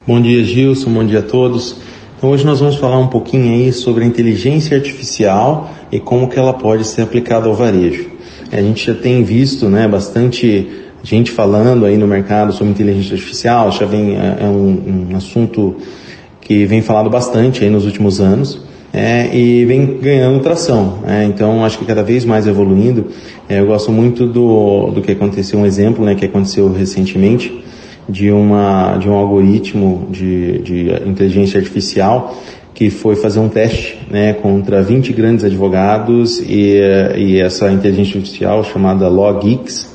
Bom dia, Gilson, bom dia a todos. Então hoje nós vamos falar um pouquinho aí sobre a inteligência artificial e como que ela pode ser aplicada ao varejo. A gente já tem visto, bastante gente falando aí no mercado sobre inteligência artificial, já vem, é um assunto que vem falado bastante aí nos últimos anos, e vem ganhando tração, então acho que cada vez mais evoluindo. Eu gosto muito do que aconteceu, um exemplo, que aconteceu recentemente, de um algoritmo de inteligência artificial que foi fazer um teste, contra 20 grandes advogados e essa inteligência artificial chamada LogX,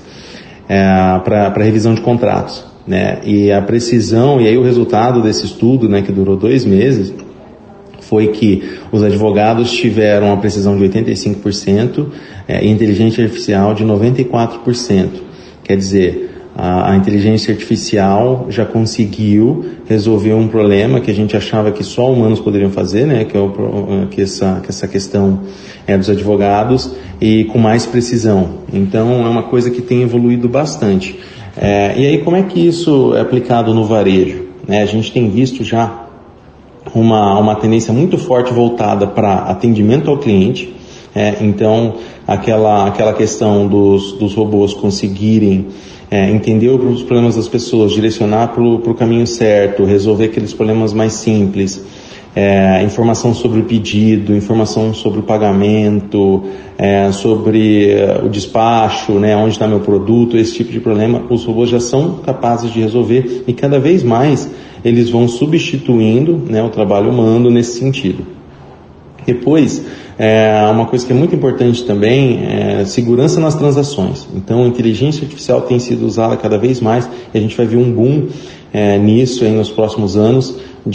para revisão de contratos, e a precisão, e aí o resultado desse estudo, que durou 2 meses, foi que os advogados tiveram uma precisão de 85% e inteligência artificial de 94%. Quer dizer, a inteligência artificial já conseguiu resolver um problema que a gente achava que só humanos poderiam fazer, que essa questão dos advogados, e com mais precisão. Então é uma coisa que tem evoluído bastante. E aí como é que isso é aplicado no varejo? A gente tem visto já uma tendência muito forte voltada para atendimento ao cliente. Então aquela questão dos robôs conseguirem entender os problemas das pessoas, direcionar para o caminho certo, resolver aqueles problemas mais simples, informação sobre o pedido, informação sobre o pagamento, sobre o despacho, onde está meu produto, esse tipo de problema, os robôs já são capazes de resolver, e cada vez mais eles vão substituindo o trabalho humano nesse sentido. Depois, uma coisa que é muito importante também é segurança nas transações. Então, a inteligência artificial tem sido usada cada vez mais, e a gente vai ver um boom nisso aí nos próximos anos,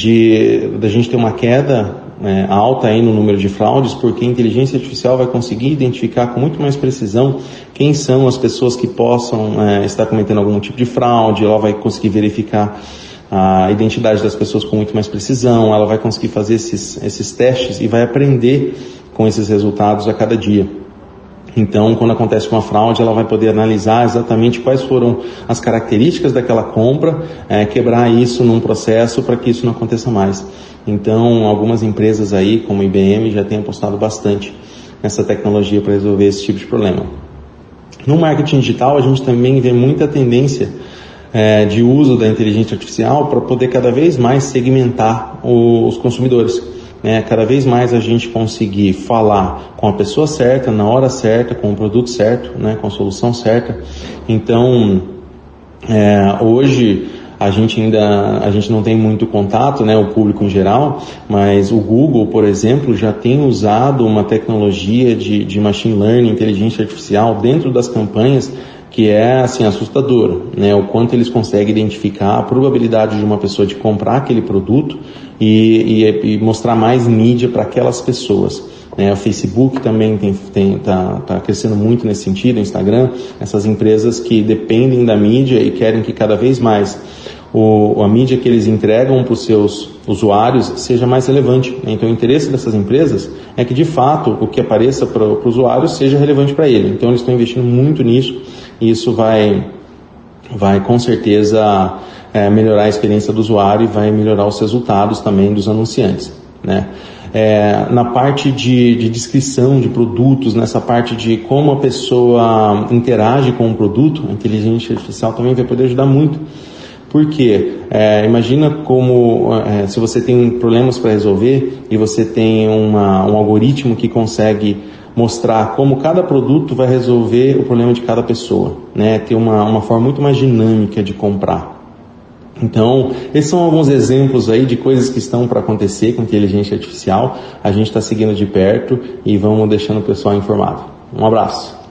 da gente ter uma queda alta aí no número de fraudes, porque a inteligência artificial vai conseguir identificar com muito mais precisão quem são as pessoas que possam estar cometendo algum tipo de fraude. Ela vai conseguir verificar a identidade das pessoas com muito mais precisão, ela vai conseguir fazer esses testes e vai aprender com esses resultados a cada dia. Então, quando acontece uma fraude, ela vai poder analisar exatamente quais foram as características daquela compra, quebrar isso num processo para que isso não aconteça mais. Então, algumas empresas aí, como a IBM, já têm apostado bastante nessa tecnologia para resolver esse tipo de problema. No marketing digital, a gente também vê muita tendência de uso da inteligência artificial para poder cada vez mais segmentar os consumidores. Cada vez mais a gente conseguir falar com a pessoa certa, na hora certa, com o produto certo, com a solução certa. Então, hoje a gente não tem muito contato, o público em geral, mas o Google, por exemplo, já tem usado uma tecnologia de machine learning, inteligência artificial dentro das campanhas, que é assustador, o quanto eles conseguem identificar a probabilidade de uma pessoa de comprar aquele produto e mostrar mais mídia para aquelas pessoas. O Facebook também tá crescendo muito nesse sentido, o Instagram, essas empresas que dependem da mídia e querem que cada vez mais a mídia que eles entregam para os seus usuários seja mais relevante. Então o interesse dessas empresas é que de fato o que apareça para o usuário seja relevante para ele. Então eles estão investindo muito nisso, e isso vai com certeza melhorar a experiência do usuário e vai melhorar os resultados também dos anunciantes, na parte de descrição de produtos, nessa parte de como a pessoa interage com o produto, a inteligência artificial também vai poder ajudar muito. Porque imagina como se você tem problemas para resolver e você tem um algoritmo que consegue mostrar como cada produto vai resolver o problema de cada pessoa, ter uma forma muito mais dinâmica de comprar. Então, esses são alguns exemplos aí de coisas que estão para acontecer com inteligência artificial. A gente está seguindo de perto e vamos deixando o pessoal informado. Um abraço.